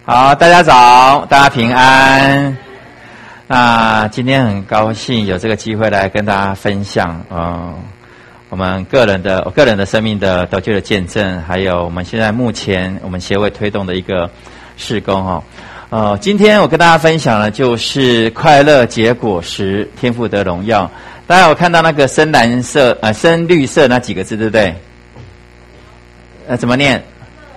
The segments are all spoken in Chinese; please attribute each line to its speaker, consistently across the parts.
Speaker 1: 好，大家早，大家平安。那今天很高兴有这个机会来跟大家分享，我们个人的生命的得救的见证，还有我们现在目前我们协会推动的一个事工今天我跟大家分享的就是快乐结果实，天父得荣耀。大家有看到那个深蓝色深绿色那几个字对不对？怎么念？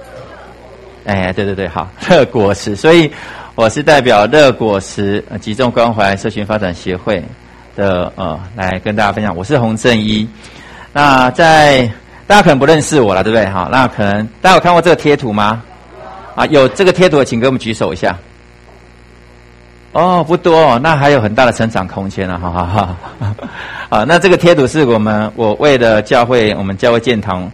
Speaker 1: 对，好，乐果实。所以我是代表乐果实集中关怀社群发展协会的来跟大家分享。我是洪正一。那大家可能不认识我了，对不对？好，那可能大家有看过这个贴图吗？有这个贴图的请给我们举手一下。不多那还有很大的成长空间了，那这个贴图是我为了教会，我们教会建堂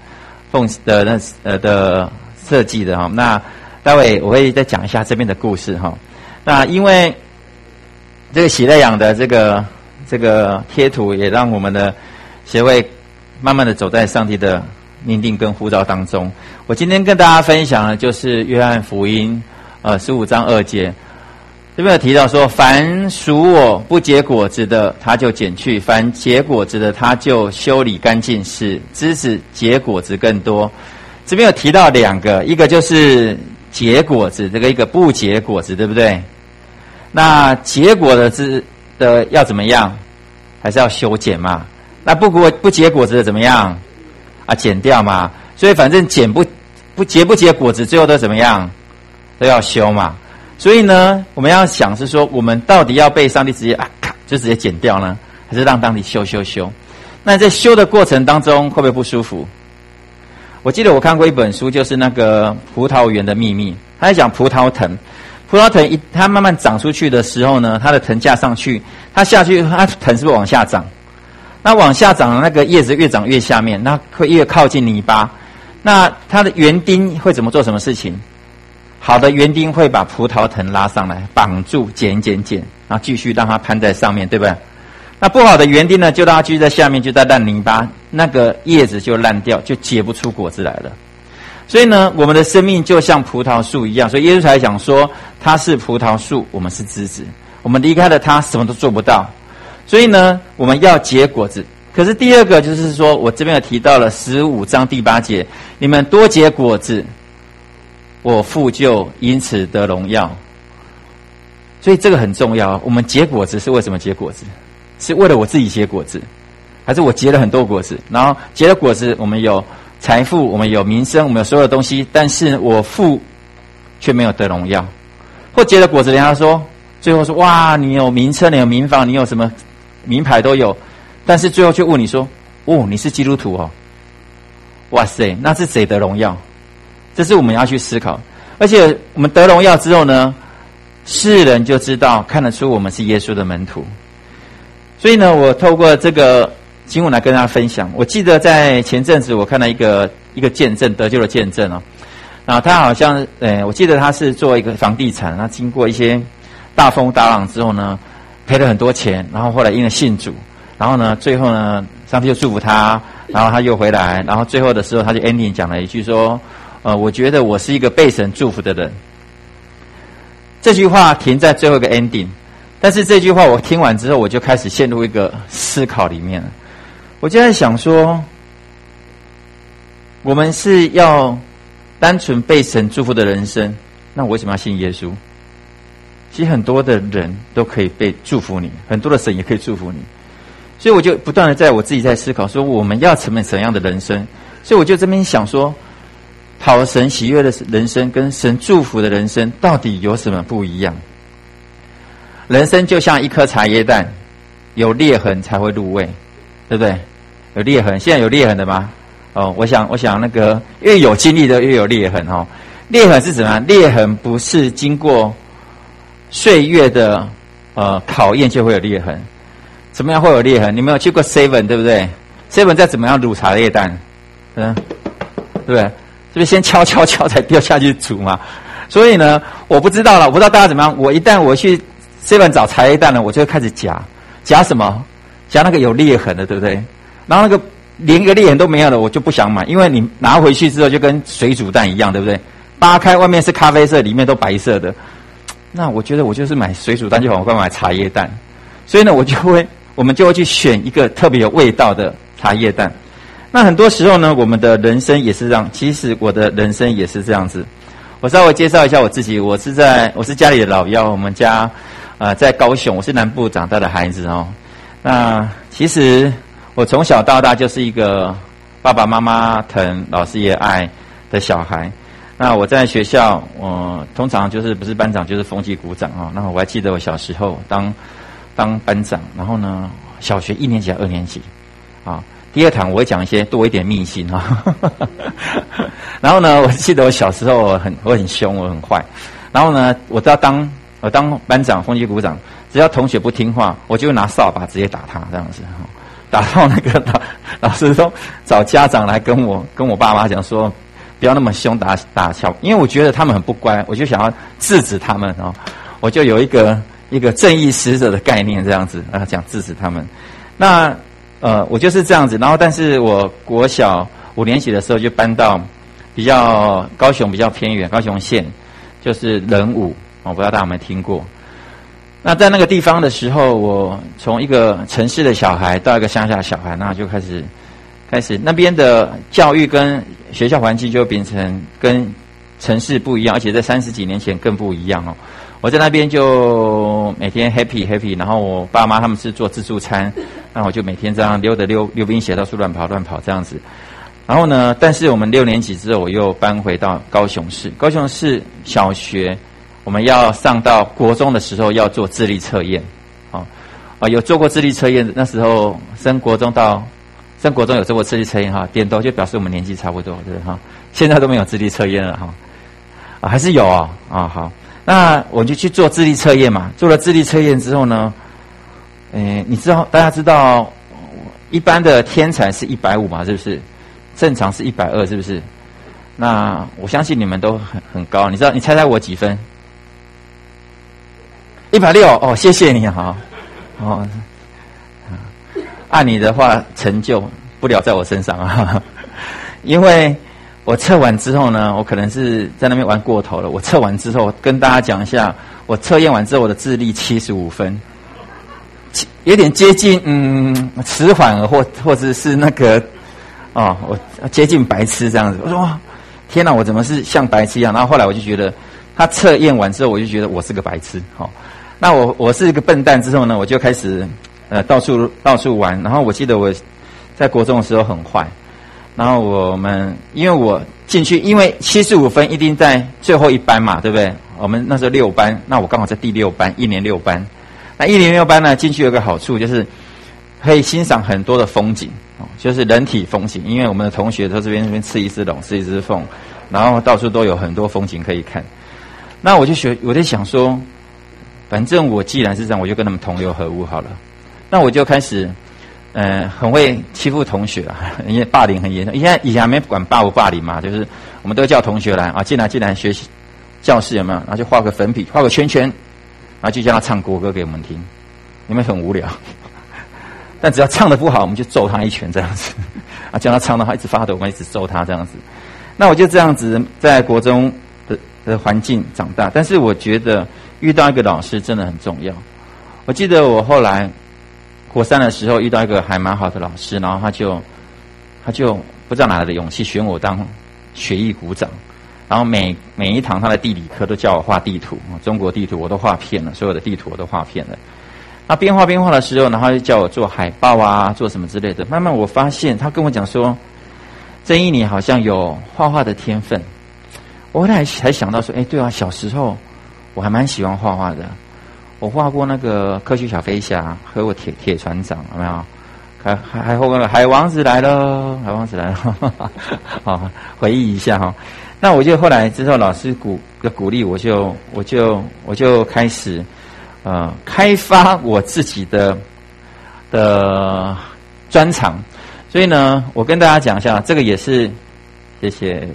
Speaker 1: 的设计的那待会我会再讲一下这边的故事那因为这个喜乐养的这个贴图，也让我们的协会慢慢的走在上帝的命定跟呼召当中。我今天跟大家分享的就是约翰福音15章2节，这边有提到说，凡属我不结果子的，他就剪去；凡结果子的，他就修理干净，使枝子结果子更多。这边有提到两个，一个就是结果子，这个一个不结果子，对不对？那结果的要怎么样？还是要修剪嘛？那不结果子的怎么样？剪掉嘛。所以反正不结果子，最后都怎么样？都要修嘛。所以呢，我们要想是说，我们到底要被上帝直接就直接剪掉呢，还是让上帝修？那在修的过程当中，会不会不舒服？我记得我看过一本书，就是那个葡萄园的秘密，他在讲葡萄藤它慢慢长出去的时候呢，它的藤架上去，它下去，它藤是不是往下长？那往下长的那个叶子越长越下面，那会越靠近泥巴。那它的园丁会怎么做什么事情？好的园丁会把葡萄藤拉上来，绑住，剪，然后继续让它攀在上面，对不对？那不好的园丁呢，就让它继续在下面，就在烂泥巴，那个叶子就烂掉，就结不出果子来了。所以呢，我们的生命就像葡萄树一样，所以耶稣才讲说，他是葡萄树，我们是枝子，我们离开了他，什么都做不到。所以呢，我们要结果子。可是第二个就是说，我这边有提到了15章第8节，你们多结果子，我父就因此得荣耀。所以这个很重要。我们结果子是为什么结果子？是为了我自己结果子，还是我结了很多果子？然后结了果子，我们有财富，我们有名声，我们有所有的东西，但是我父却没有得荣耀。或结了果子，人家说，最后说，哇，你有名车，你有民房，你有什么名牌都有，但是最后却问你说，你是基督徒哦，哇塞，那是谁得荣耀？这是我们要去思考。而且我们得荣耀之后呢，世人就知道，看得出我们是耶稣的门徒。所以呢，我透过这个经文来跟大家分享。我记得在前阵子我看到一个见证，得救的见证然后他好像我记得他是做一个房地产，他经过一些大风大浪之后呢，赔了很多钱，然后后来因为信主，然后呢最后呢上帝就祝福他，然后他又回来，然后最后的时候他就 ending 讲了一句说，我觉得我是一个被神祝福的人。这句话停在最后一个 ending， 但是这句话我听完之后，我就开始陷入一个思考里面了。我就在想说，我们是要单纯被神祝福的人生，那我为什么要信耶稣？其实很多的人都可以被祝福你，很多的神也可以祝福你。所以我就不断的在我自己在思考说，我们要成为怎样的人生？所以我就这边想说，讨神喜悦的人生跟神祝福的人生到底有什么不一样？人生就像一颗茶叶蛋，有裂痕才会入味，对不对？有裂痕，现在有裂痕的吗？我想那个越有经历的越有裂痕裂痕是怎么样？裂痕不是经过岁月的考验就会有裂痕。怎么样会有裂痕？你们有去过 Seven 对不对？ Seven 再怎么样卤茶叶蛋，对不对？是不是先敲才掉下去煮嘛？所以呢，我不知道了，我不知道大家怎么样。我一旦我去 Seven 找茶叶蛋了，我就会开始夹什么？夹那个有裂痕的，对不对？然后那个连一个裂痕都没有的，我就不想买，因为你拿回去之后就跟水煮蛋一样，对不对？ 扒开外面是咖啡色，里面都白色的。那我觉得我就是买水煮蛋就好，我干嘛买茶叶蛋？所以呢，我们就会去选一个特别有味道的茶叶蛋。那很多时候呢，我们的人生也是这样。其实我的人生也是这样子。我稍微介绍一下我自己，我是家里的老幺，我们家在高雄，我是南部长大的孩子哦。那其实我从小到大就是一个爸爸妈妈疼、老师也爱的小孩。那我在学校，我通常就是不是班长就是风纪股长啊。那我还记得我小时候当班长，然后呢，小学1年级还2年级啊。第二堂我会讲多一点秘辛啊。然后呢，我记得我小时候我很凶，我很坏。然后呢，我当班长、风纪股长，只要同学不听话，我就拿扫把直接打他这样子，打到那个老师都找家长来跟我爸妈讲说。不要那么凶打小，因为我觉得他们很不乖，我就想要制止他们哦。我就有一个正义使者的概念这样子讲制止他们。那我就是这样子，然后但是我国小5年级的时候就搬到高雄比较偏远，高雄县就是仁武，我不知道大家有没有听过。那在那个地方的时候，我从一个城市的小孩到一个乡下的小孩，那就开始那边的教育跟学校环境就变成跟城市不一样，而且在30几年前更不一样哦。我在那边就每天 happy， 然后我爸妈他们是做自助餐，那我就每天这样溜冰鞋到处乱跑这样子。然后呢，但是我们6年级之后，我又搬回到高雄市。高雄市小学我们要上到国中的时候要做智力测验，有做过智力测验，那时候升国中有做过智力测验哈，点头就表示我们年纪差不多，对哈。现在都没有智力测验了哈，还是有啊好，那我就去做智力测验嘛。做了智力测验之后呢，大家知道一般的天才是150嘛，是不是？正常是120，是不是？那我相信你们都很高，你猜我几分？160哦，谢谢你好哦。按你的话，成就不了在我身上啊，因为我测完之后呢，我可能是在那边玩过头了。我测完之后，跟大家讲一下，我测验完之后，我的智力75分，有点接近迟缓儿或者是那个我接近白痴这样子。我说哇，天哪，我怎么是像白痴一样？然后后来我就觉得，他测验完之后，我就觉得我是个白痴。那我是一个笨蛋之后呢，我就开始。到处玩，然后我记得我在国中的时候很坏，然后因为我进去，因为75分一定在最后一班嘛，对不对？我们那时候6班，那我刚好在第6班，1年6班。那1年6班呢，进去有个好处就是可以欣赏很多的风景，就是人体风景，因为我们的同学都这边吃一只龙，吃一只凤，然后到处都有很多风景可以看。那我在想说，反正我既然是这样，我就跟他们同流合污好了。那我就开始，很会欺负同学啊，因为霸凌很严重。以前还没管霸不霸凌嘛，就是我们都叫同学来进来学习教室有没有？然后就画个粉笔，画个圈圈，然后就叫他唱国歌给我们听。有没有很无聊？但只要唱得不好，我们就揍他一拳这样子。叫他唱的话一直发抖，我们一直揍他这样子。那我就这样子在国中的环境长大，但是我觉得遇到一个老师真的很重要。我记得我后来。国3的时候遇到一个还蛮好的老师，然后他就不知道哪来的勇气选我当学艺股长，然后每一堂他的地理课都叫我画地图，中国地图我都画遍了，所有的地图我都画遍了。那边画的时候，然后就叫我做海报啊，做什么之类的。慢慢我发现他跟我讲说，曾毅你好像有画画的天分。我后来才想到说，对啊，小时候我还蛮喜欢画画的。我画过那个科学小飞侠和我铁船长，有没有？还画过海王子来了，好，回忆一下哈。那我就后来之后老师鼓励我就开始开发我自己的专长。所以呢，我跟大家讲一下，这个也是谢谢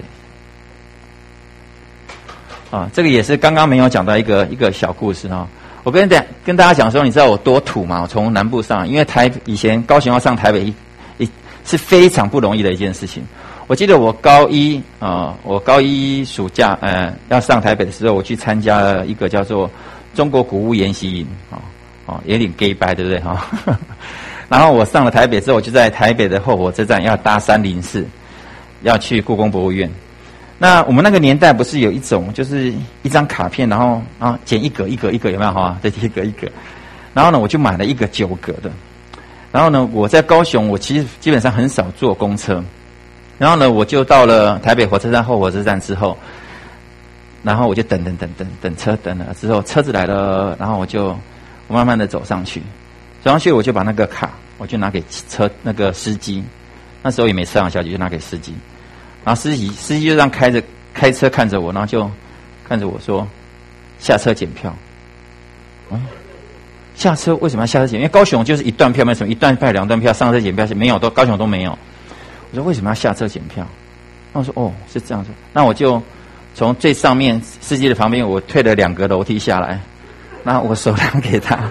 Speaker 1: 这个也是刚刚没有讲到一个小故事哈。我跟大家讲说，你知道我多土吗？我从南部上，因为以前高雄要上台北是非常不容易的一件事情。 我记得我高一暑假要上台北的时候，我去参加了一个叫做中国古物研习营有点 gay 掰，对不对哈？然后我上了台北之后，我就在台北的后火车站要搭304，要去故宫博物院。那我们那个年代不是有一种就是一张卡片，然后剪一格一格一格，有没有哈？对，一格一格。然后呢，我就买了一个9格的。然后呢，我在高雄，我其实基本上很少坐公车。然后呢，我就到了台北火车站后火车站之后，然后我就等车，等了之后车子来了，然后我慢慢的走上去我就把那个卡，我就拿给那个司机，那时候也没车长小姐，就拿给司机，然后司机就这样开车看着我，然后就看着我说下车检票。下车为什么要下车检票？因为高雄就是一段票，没什么一段票2段票，上车检票是没有，高雄都没有。我说为什么要下车检票？那我说是这样子，那我就从最上面司机的旁边，我退了2格楼梯下来，然后我手量给他，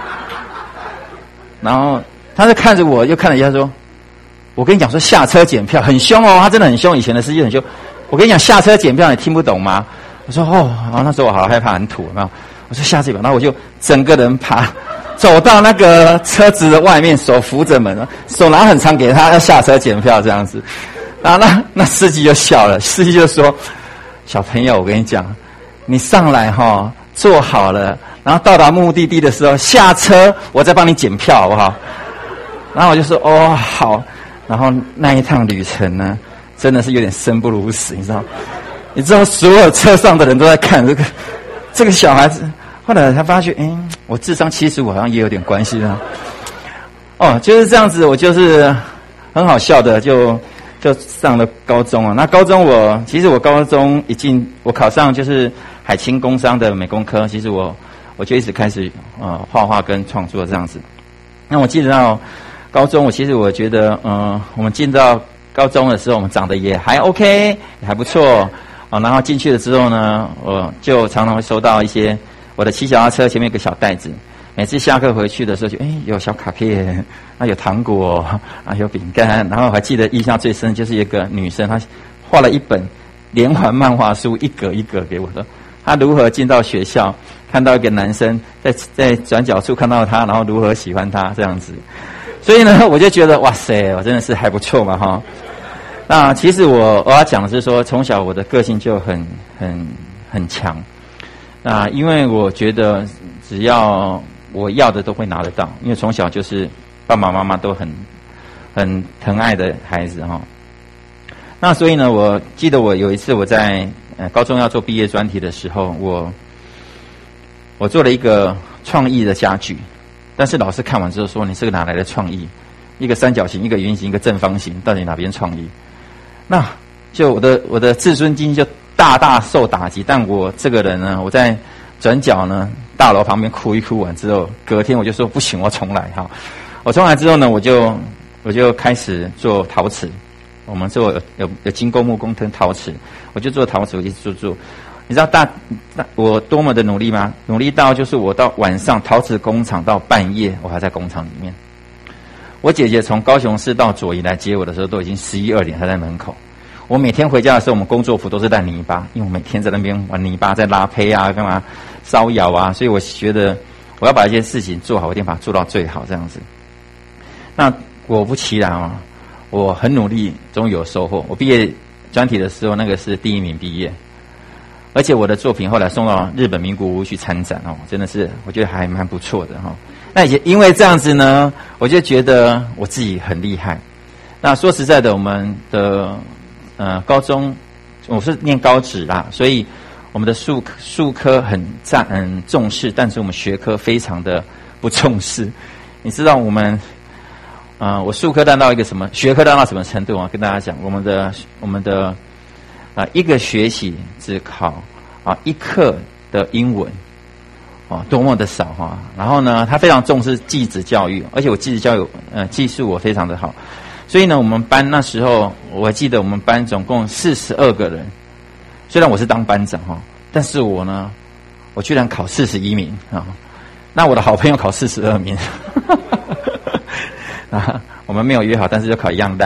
Speaker 1: 然后他就看着我，又看了一下说：“我跟你讲说下车检票很凶哦，他真的很凶，以前的司机很凶。我跟你讲下车检票，你听不懂吗？”我说那时候我好害怕，很土，有没有？我说下车检票，然后我就整个人走到那个车子的外面，手扶着门，手拿很长给他要下车检票这样子。然后那司机就笑了，司机就说：“小朋友，我跟你讲，你上来坐好了，然后到达目的地的时候下车，我再帮你检票好不好？”然后我就说：“好。”然后那一趟旅程呢，真的是有点生不如死，你知道所有车上的人都在看这个小孩子。后来他发觉，我智商75好像也有点关系就是这样子，我就是很好笑的，就上了高中啊。那高中其实我高中我考上就是海清工商的美工科，其实我就一直开始画画跟创作这样子。那我记得到高中，其实我觉得我们进到高中的时候，我们长得也还 OK， 也还不错然后进去了之后呢，我就常常会收到一些我的骑脚踏车前面有个小袋子，每次下课回去的时候就有小卡片，有糖果有饼干，然后我还记得印象最深就是一个女生，她画了一本连环漫画书，一格一格给我的，她如何进到学校，看到一个男生在转角处看到他，然后如何喜欢他这样子。所以呢，我就觉得哇塞，我真的是还不错嘛哈。那其实我要讲的是说，从小我的个性就很强。那因为我觉得只要我要的都会拿得到，因为从小就是爸爸妈妈都很疼爱的孩子哈。那所以呢，我记得我有一次我在高中要做毕业专题的时候，我做了一个创意的家具，但是老师看完之后说：“你这个哪来的创意？一个三角形，一个圆形，一个正方形，到底哪边创意？”那就我的自尊心就大受打击。但我这个人呢，我在转角呢大楼旁边哭一哭完之后，隔天我就说不行，我重来哈。我重来之后呢，我就开始做陶瓷。我们做有金工、木工跟陶瓷，我就做陶瓷，我一直做。你知道我多么的努力吗？努力到就是我到晚上陶瓷工厂到半夜，我还在工厂里面。我姐姐从高雄市到左营来接我的时候，都已经11、2点，她在门口。我每天回家的时候，我们工作服都是带泥巴，因为我每天在那边玩泥巴，在拉胚啊，干嘛烧窑啊，所以我觉得我要把一件事情做好，我一定把它做到最好，这样子。那果不其然我很努力，终于有收获。我毕业专题的时候，那个是第1名毕业，而且我的作品后来送到日本名古屋去参展真的是我觉得还蛮不错的那也因为这样子呢，我就觉得我自己很厉害。那说实在的，我们的高中我是念高职啦，所以我们的数科很重视，但是我们学科非常的不重视。你知道我们我数科烂到一个什么，学科烂到什么程度跟大家讲，我们的一个学期只考1课的英文多么的少然后呢，他非常重视技职教育，而且我技职教育技术我非常的好，所以呢，我们班那时候我还记得我们班总共42个人，虽然我是当班长但是我居然考41名那我的好朋友考42名我们没有约好，但是就考一样烂。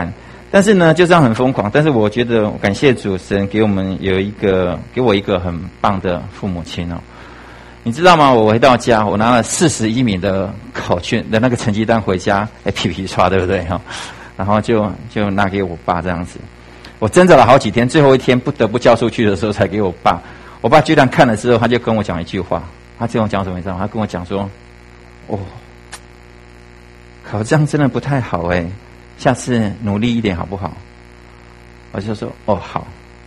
Speaker 1: 但是呢，就这样很疯狂。但是我觉得感谢主神给我一个很棒的父母亲哦。你知道吗？我回到家，我拿了41名的考卷的那个成绩单回家，皮皮刷，对不对哈？然后就拿给我爸这样子。我挣扎了好几天，最后一天不得不交出去的时候，才给我爸。我爸居然看了之后，他就跟我讲一句话。他跟我讲什么？你知道吗？他跟我讲说：“哦，考这样真的不太好哎。”下次努力一点好不好？我就说哦好。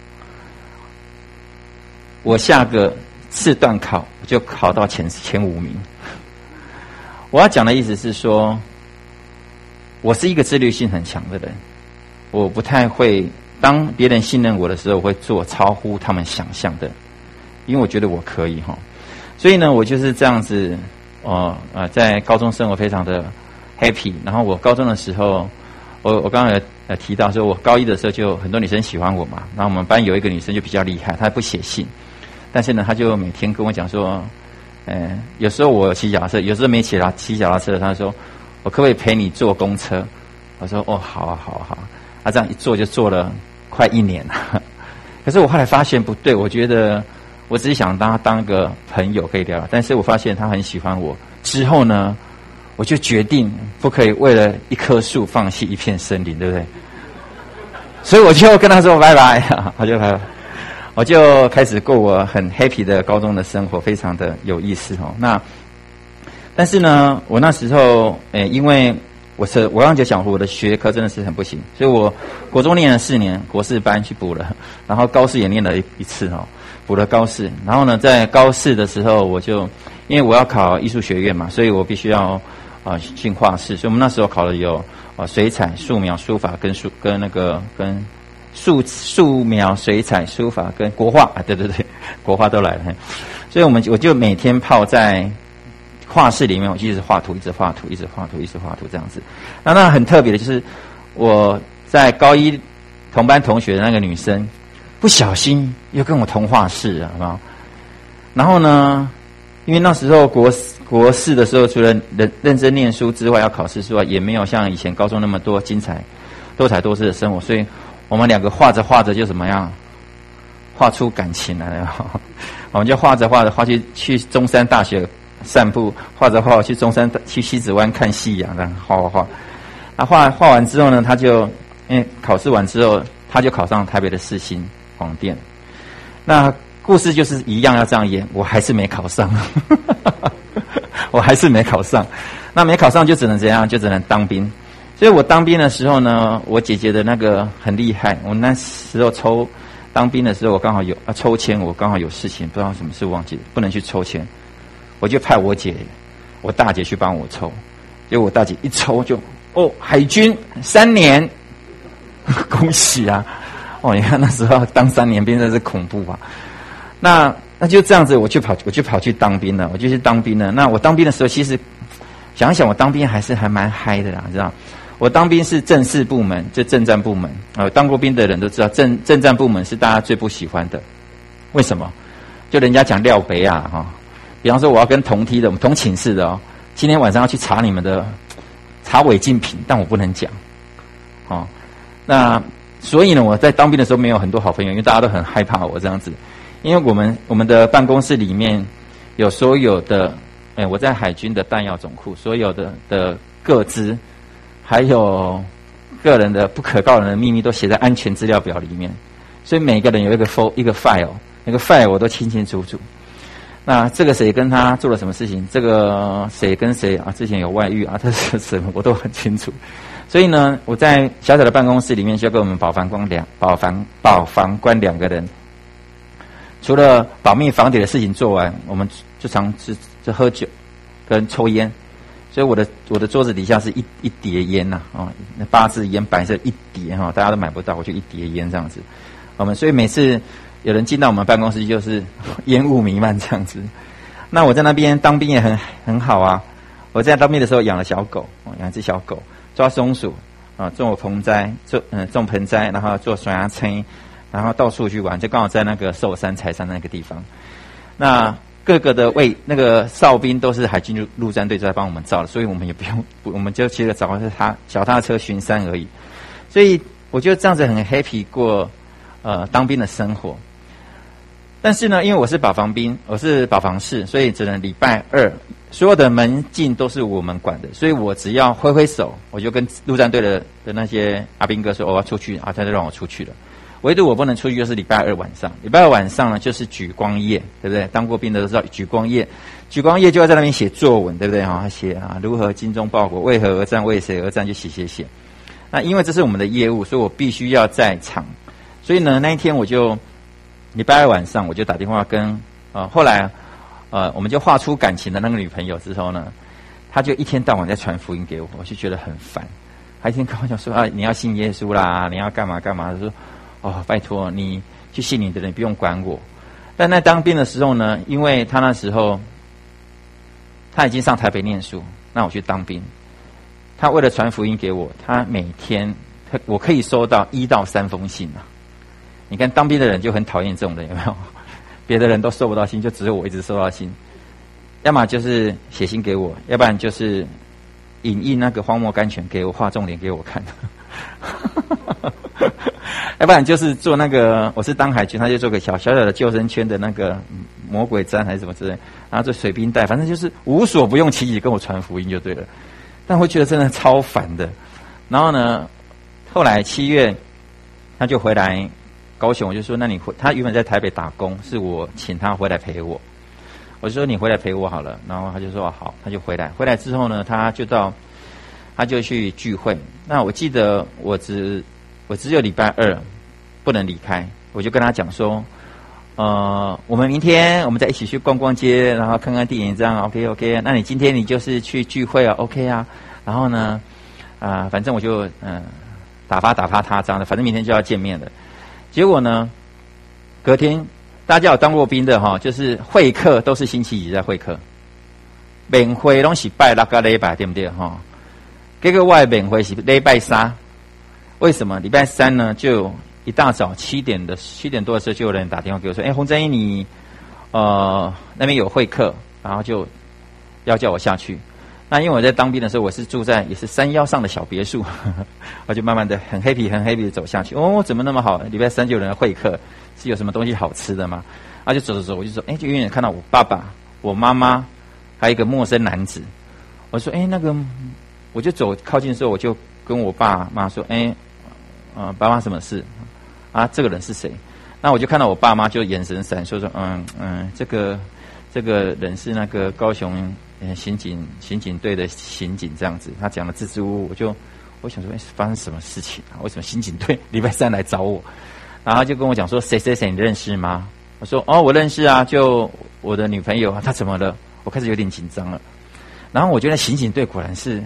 Speaker 1: 我下个次段考我就考到前5名。我要讲的意思是说，我是一个自律性很强的人，我不太会当别人信任我的时候，我会做超乎他们想象的，因为我觉得我可以哈。所以呢，我就是这样子，在高中生活非常的 happy。然后我高中的时候。我刚刚有提到说，我高一的时候就很多女生喜欢我嘛，然后我们班有一个女生就比较厉害，她不写信，但是呢，她就每天跟我讲说，有时候我骑脚踏车，有时候没骑脚踏车，她说我可不可以陪你坐公车？我说哦，好啊，好啊，好啊。她这样一坐就坐了快1年了。可是我后来发现不对，我觉得我只是想当一个朋友可以聊，但是我发现她很喜欢我之后呢。我就决定不可以为了一棵树放弃一片森林，对不对？所以我就跟他说拜拜，我就开始过我很 happy 的高中的生活，非常的有意思哦。但是呢，我那时候因为我刚刚就讲过，我的学科真的是很不行，所以我国中念了4年，国4班去补了，然后高4也念了一次哦，补了高4。然后呢，在高4的时候，我就因为我要考艺术学院嘛，所以我必须要进画室，所以我们那时候考的有水彩、素描、书法跟素描、水彩、书法跟国画啊，对，国画都来了。所以我就每天泡在画室里面，我就一直画图这样子。那很特别的就是我在高一同班同学的那个女生，不小心又跟我同画室了，好不好？然后呢，因为那时候国4的时候，除了认真念书之外，要考试之外，也没有像以前高中那么多多彩多姿的生活，所以我们2个画着画着就怎么样，画出感情来了。我们就画着去中山大学散步，画着画去西子湾看夕阳，这样画。那画完之后呢，他就因为考试完之后，他就考上台北的世新广电。那故事就是一样要这样演，我还是没考上。那没考上就只能怎样？就只能当兵。所以我当兵的时候呢，我姐姐的那个很厉害。我那时候当兵的时候，我刚好有抽签，我刚好有事情，不知道什么事忘记了，不能去抽签，我就派我大姐去帮我抽。结果我大姐一抽就海军3年，恭喜啊！你看那时候当3年兵真是恐怖啊。那就这样子，我就跑去当兵了，我就去当兵了。那我当兵的时候，其实想一想，我当兵还蛮嗨的啦，你知道？我当兵是正式部门，就政战部门。当过兵的人都知道，政战部门是大家最不喜欢的。为什么？就人家讲廖北啊，比方说我要跟同梯的，我们同寝室的今天晚上要去查你们的查违禁品，但我不能讲。那所以呢，我在当兵的时候没有很多好朋友，因为大家都很害怕我这样子。因为我们的办公室里面有所有的，我在海军的弹药总库，所有的个资，还有个人的不可告人的秘密都写在安全资料表里面，所以每个人有一个 file， 那个 file 我都清清楚楚。那这个谁跟他做了什么事情，这个谁跟谁之前有外遇这是什么我都很清楚。所以呢，我在小小的办公室里面就跟我们保防官2个人。除了保密防谍的事情做完，我们就常就喝酒跟抽烟，所以我的桌子底下是一叠烟呐那8支烟白色一叠大家都买不到，我就一叠烟这样子。所以每次有人进到我们办公室，就是烟雾弥漫这样子。那我在那边当兵也很好啊。我在当兵的时候养了小狗，养一只小狗，抓松鼠种盆栽，种盆栽，然后做甩牙青。然后到处去玩，就刚好在那个寿山柴山那个地方。那各个的那个哨兵都是海军陆战队在帮我们照的，所以我们也不用，我们就骑着脚踏车巡山而已。所以我就这样子很 happy 过当兵的生活。但是呢，因为我是保防兵，我是保防室，所以只能礼拜二所有的门禁都是我们管的，所以我只要挥挥手，我就跟陆战队的那些阿兵哥说我要出去啊，他就让我出去了。唯独我不能出去就是礼拜二晚上，礼拜二晚上呢就是举光夜，对不对？当过兵的都知道举光夜，举光夜就要在那边写作文，对不对？他写如何精忠报国，为何而战，为谁而战，就写。那因为这是我们的业务，所以我必须要在场。所以呢，那一天我就礼拜二晚上我就打电话跟后来我们就画出感情的那个女朋友之后呢，她就一天到晚在传福音给我，我就觉得很烦。她一天跟我讲说你要信耶稣啦，你要干嘛干嘛，她说拜托你去信你的人，不用管我。但在当兵的时候呢，因为他那时候他已经上台北念书，那我去当兵，他为了传福音给我，他每天我可以收到1到3封信啊。你看当兵的人就很讨厌这种人，有没有？别的人都收不到信，就只有我一直收到信。要么就是写信给我，要不然就是影印那个荒漠甘泉给我，画重点给我看。要不然就是做那个，我是当海军，他就做个小小的救生圈的那个魔鬼毡还是什么之类，然后做水兵带，反正就是无所不用其极跟我传福音就对了。但我觉得真的超烦的。然后呢，后来7月他就回来高雄，我就说那你他原本在台北打工，是我请他回来陪我，我就说你回来陪我好了。然后他就说好，他就回来。回来之后呢，他就去聚会。那我记得我只有礼拜二不能离开，我就跟他讲说，我们明天我们再一起去逛逛街，然后看看电影这样 ，OK， 那你今天你就是去聚会啊 ，OK 啊，然后呢，反正我就打发他这样的，反正明天就要见面了。结果呢，隔天大家有当过兵的哈，就是会课都是星期几在会课，免会拢是拜六跟礼拜，对不对哈？这个外免会是礼拜三，为什么？礼拜三呢，就一大早7点多的时候，就有人打电话给我说：“洪真一，你那边有会课，然后就要叫我下去。”那因为我在当兵的时候，我是住在也是山腰上的小别墅，我就慢慢的很 happy 的走下去。怎么那么好？礼拜三就有人来会客，是有什么东西好吃的吗？就走，我就说，就远远看到我爸爸、我妈妈，还有一个陌生男子。我说，那个，我就走靠近的时候，我就跟我爸妈说，爸妈什么事？这个人是谁？那我就看到我爸妈就眼神闪烁说，这个人是那个高雄刑警队的刑警这样子。他讲的支支吾吾，我想说，发生什么事情啊？为什么刑警队礼拜三来找我？然后他就跟我讲说，谁你认识吗？我说，我认识啊，就我的女朋友。她怎么了？我开始有点紧张了。然后我觉得刑警队果然是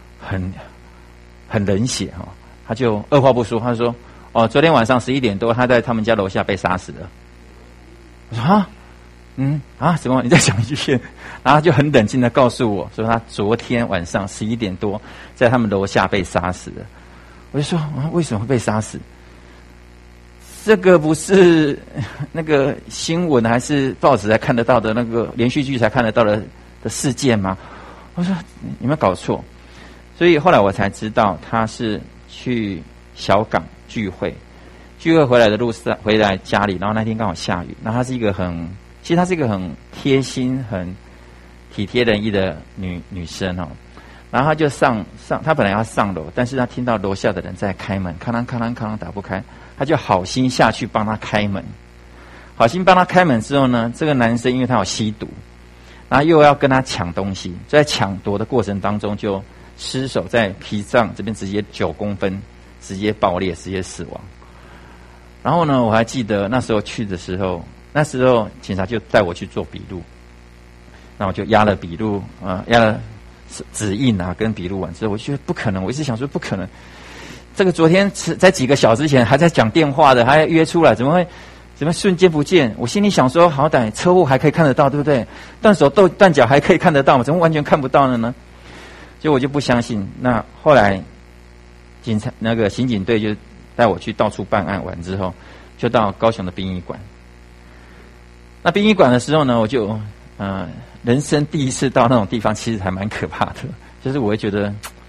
Speaker 1: 很冷血哈。他就二话不说，他说，昨天晚上11点多，他在他们家楼下被杀死了。我说什么？你再讲一遍。然后就很冷静的告诉我说，他昨天晚上11点多在他们楼下被杀死了。我就说为什么会被杀死？这个不是那个新闻还是报纸才看得到的，那个连续剧才看得到的事件吗？我说有没有搞错？所以后来我才知道他是去小港聚会回来的路上回来家里，然后那天刚好下雨。然后她是一个很贴心、很体贴人意的女生哦。然后她就她本来要上楼，但是她听到楼下的人在开门，哐啷打不开，她就好心下去帮他开门。好心帮他开门之后呢，这个男生因为他有吸毒，然后又要跟他抢东西，在抢夺的过程当中就失手在脾脏这边直接9公分直接爆裂，直接死亡。然后呢，我还记得那时候去的时候，警察就带我去做笔录，那我就压了笔录压了指印跟笔录完之后，我就觉得不可能，我一直想说不可能，这个昨天在几个小时之前还在讲电话的，还约出来，怎么瞬间不见？我心里想说，好歹车祸还可以看得到，对不对？断手断脚还可以看得到嘛，怎么完全看不到了呢？就我就不相信。那后来那个刑警队就带我去到处办案，完之后就到高雄的殡仪馆。那殡仪馆的时候呢，我就人生第一次到那种地方，其实还蛮可怕的。就是我会觉得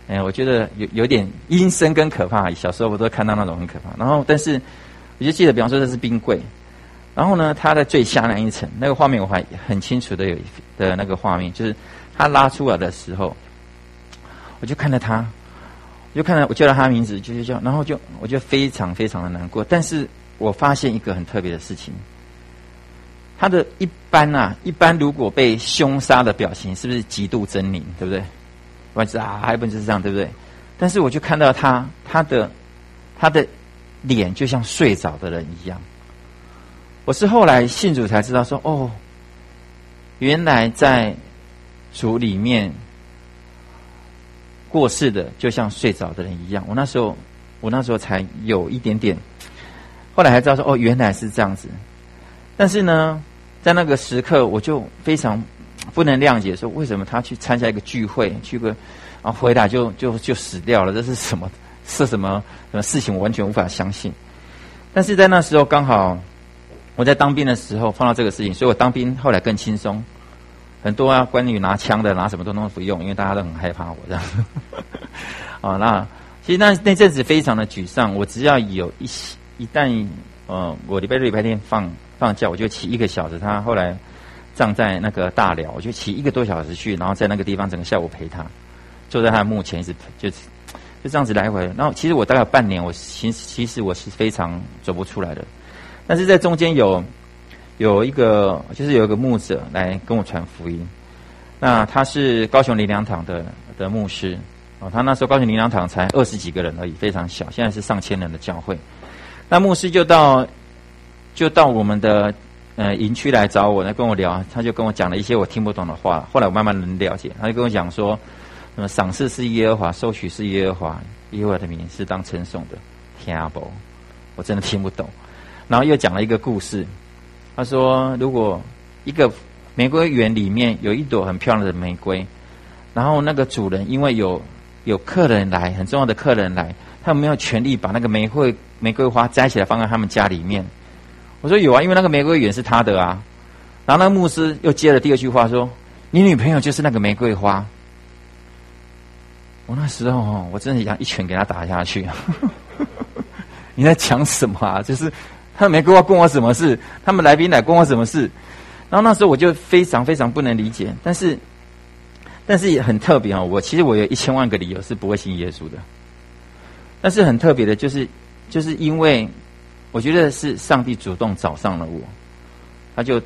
Speaker 1: 我觉得有点阴森跟可怕。小时候我都看到那种很可怕。然后，但是我就记得，比方说这是冰柜，然后呢，它在最下那一层，那个画面我还很清楚的有的那个画面，就是它拉出来的时候，我就看着它，我叫了它的名字，就是叫，然后我就非常非常的难过。但是我发现一个很特别的事情，它的一般如果被凶杀的表情，是不是极度狰狞，对不对？不然就是还不是这样，对不对？但是我就看到他的脸就像睡着的人一样。我是后来信主才知道说，哦，原来在主里面过世的就像睡着的人一样。我那时候才有一点点，后来才知道说，哦，原来是这样子。但是呢，在那个时刻，我就非常不能谅解，说为什么他去参加一个聚会，然后回来就死掉了，这是什么事情？我完全无法相信。但是在那时候刚好我在当兵的时候碰到这个事情，所以我当兵后来更轻松，很多关于拿枪的拿什么都不用，因为大家都很害怕我这样。那其实那阵子非常的沮丧，我只要有一旦我礼拜六礼拜天放假，我就骑1个小时。他后来葬在那个大寮，我就骑1个多小时去，然后在那个地方整个下午陪他，坐在他的墓前，一直就这样子来回。然后其实我大概有半年，其实我是非常走不出来的。但是在中间有一个牧者来跟我传福音，那他是高雄灵粮堂的牧师他那时候高雄灵粮堂才20几个人而已，非常小，现在是上千人的教会。那牧师就到我们的营区来找我，来跟我聊，他就跟我讲了一些我听不懂的话。后来我慢慢能了解，他就跟我讲说，什么赏赐是耶和华，收取是耶和华，耶和华的名是当称颂的。听不，我真的听不懂。然后又讲了一个故事，他说，如果一个玫瑰园里面有一朵很漂亮的玫瑰，然后那个主人因为有客人来，很重要的客人来，他有没有权利把那个玫瑰花摘起来放在他们家里面？我说有啊，因为那个玫瑰园是他的啊。然后那个牧师又接了第二句话说，你女朋友就是那个玫瑰花。我那时候我真的想一拳给他打下去。你在讲什么啊？就是他的玫瑰花关我什么事？他们来宾来关我什么事？然后那时候我就非常非常不能理解，但是也很特别其实我有1000万个理由是不会信耶稣的，但是很特别的就是因为我觉得是上帝主动找上了我，他就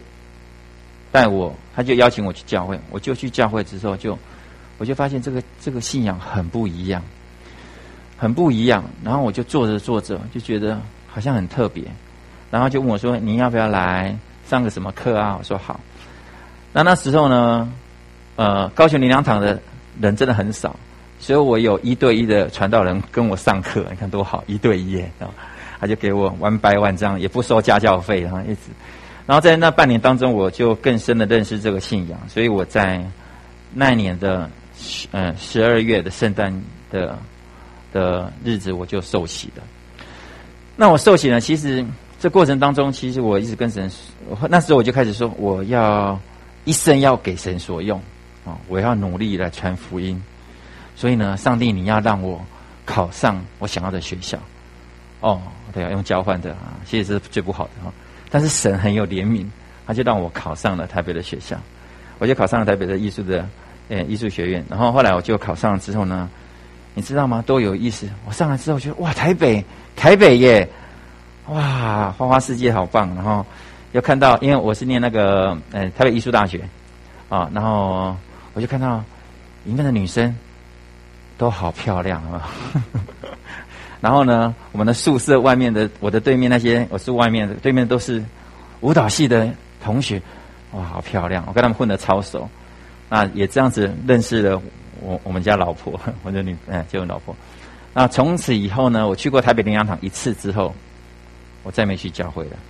Speaker 1: 邀请我去教会，我就去教会之后我就发现这个信仰很不一样，很不一样。然后我就做着就觉得好像很特别，然后就问我说，你要不要来上个什么课啊？我说好。那时候呢高雄灵粮堂的人真的很少，所以我有1对1的传道人跟我上课，你看多好，1对1耶，他就给我1百万这样，也不收家教费，然后在那半年当中，我就更深的认识这个信仰，所以我在那年的12月的圣诞的日子，我就受洗了。那我受洗呢，其实这过程当中，其实我一直跟神，那时候我就开始说，我要一生要给神所用我要努力来传福音。所以呢，上帝你要让我考上我想要的学校。对啊，用交换的其实是最不好的但是神很有怜悯，他就让我考上了台北的学校，我就考上了台北的艺术学院。然后后来我就考上了之后呢，你知道吗？多有意思！我上来之后觉得哇，台北耶，哇，花花世界好棒。然后又看到，因为我是念那个台北艺术大学然后我就看到里面的女生都好漂亮然后呢，我们的宿舍外面的，我的对面那些，我是外面的，对面都是舞蹈系的同学，哇，好漂亮！我跟他们混得超熟，也这样子认识了我们家老婆，我的结婚老婆。那从此以后呢，我去过台北灵粮堂1次之后，我再没去教会了。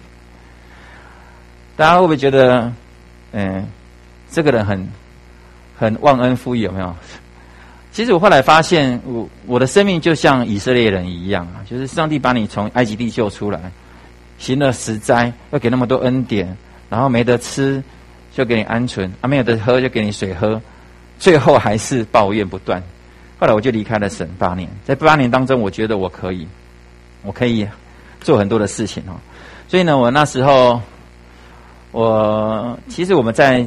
Speaker 1: 大家会不会觉得，这个人很忘恩负义，有没有？其实我后来发现，我的生命就像以色列人一样就是上帝把你从埃及地救出来，行了10灾，又给那么多恩典，然后没得吃就给你鹌鹑没有得喝就给你水喝，最后还是抱怨不断。 后来我就离开了省8年，在8年当中，我觉得我可以做很多的事情哦。所以呢，我那时候，其实我在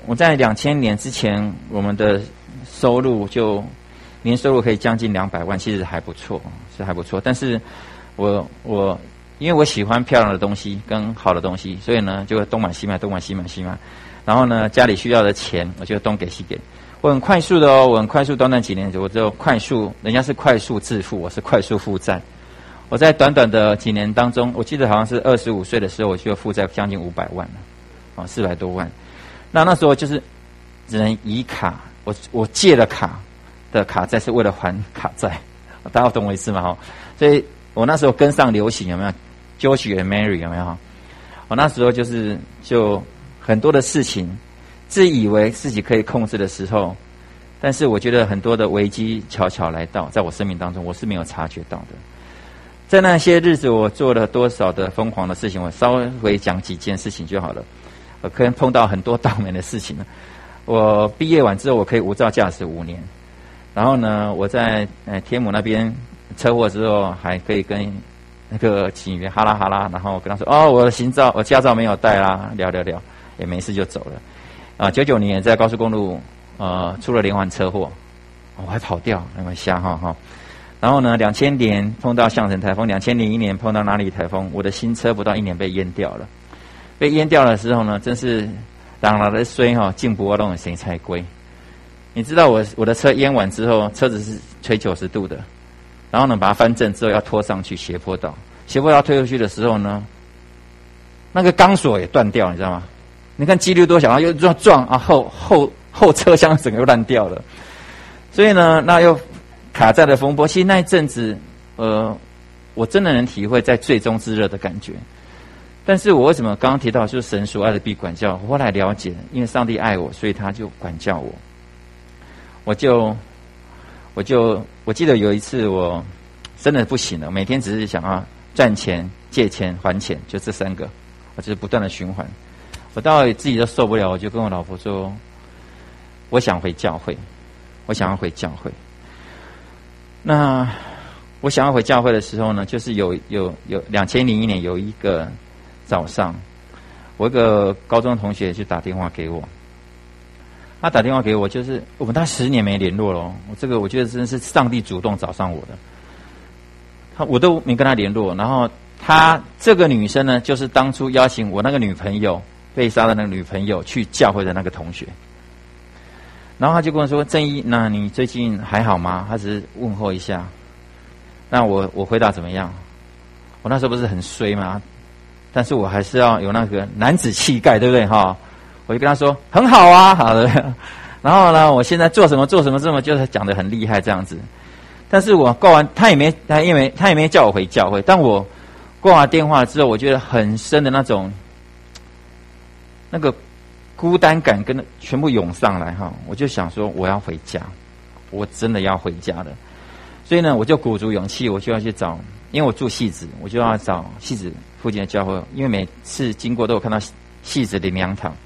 Speaker 1: 2000年之前，我们的收入年收入可以将近200万，其实还不错，是还不错。但是我因为我喜欢漂亮的东西跟好的东西，所以呢就东买西买。然后呢，家里需要的钱，我就东给西给。我很快速的短短几年，我就快速，人家是快速致富，我是快速负债。我在短短的几年当中，我记得好像是25岁的时候，我就负债将近500万了，400多万。那时候就是只能以卡，我借了卡的卡债是为了还卡债，大家懂我意思吗？所以我那时候跟上流行，有没有 ？George and Mary 有没有？我那时候就很多的事情，自以为自己可以控制的时候，但是我觉得很多的危机悄悄来到，在我生命当中，我是没有察觉到的。在那些日子，我做了多少的疯狂的事情，我稍微讲几件事情就好了。我可能碰到很多倒霉的事情了。我毕业完之后，我可以无照驾驶5年。然后呢，我在天母那边车祸之后，还可以跟那个警员哈拉，然后跟他说：“哦，我驾照没有带啦。”聊，也没事就走了。99年在高速公路出了连环车祸，我还跑掉，那么瞎哈。然后呢，2000年碰到象神台风，2001年碰到哪里台风，我的新车不到1年被淹掉了。被淹掉的时候呢，真是人的水进不动谁才归。你知道我的车淹完之后，车子是吹90度的，然后呢把它翻正之后要拖上去斜坡道推出去的时候呢，那个钢索也断掉，你知道吗？你看几率多小，又撞啊，后车厢整个又烂掉了。所以呢，那又卡在了风波。其实那一阵子，我真的能体会在最终之热的感觉。但是我为什么刚刚提到就是神所爱的必管教？我后来了解，因为上帝爱我，所以他就管教我。我记得有一次我真的不行了，每天只是想要赚钱、借钱、还钱，就这3个，我就是不断的循环。我到自己都受不了，我就跟我老婆说，我想回教会，我想要回教会。那我想要回教会的时候呢，就是有2001年有一个早上，我一个高中同学就打电话给我。他打电话给我，就是我们大概10年没联络了。我觉得真的是上帝主动找上我的。我都没跟他联络。然后这个女生呢，就是当初邀请我那个女朋友被杀的那个女朋友去教会的那个同学。然后他就跟我说：“正一，那你最近还好吗？”他只是问候一下。那我回答怎么样？我那时候不是很衰吗？但是我还是要有那个男子气概，对不对哈？我就跟他说很好啊，好的。然后呢，我现在做什么，就是讲得很厉害这样子。但是我挂完，他也没叫我回教会。但我挂完电话之后，我觉得很深的那个孤单感跟全部涌上来哈，我就想说我要回家，我真的要回家了。所以呢，我就鼓足勇气，我就要去找，因为我住汐止，我就要找汐止附近的教会，因为每次经过都有看到汐止灵粮堂。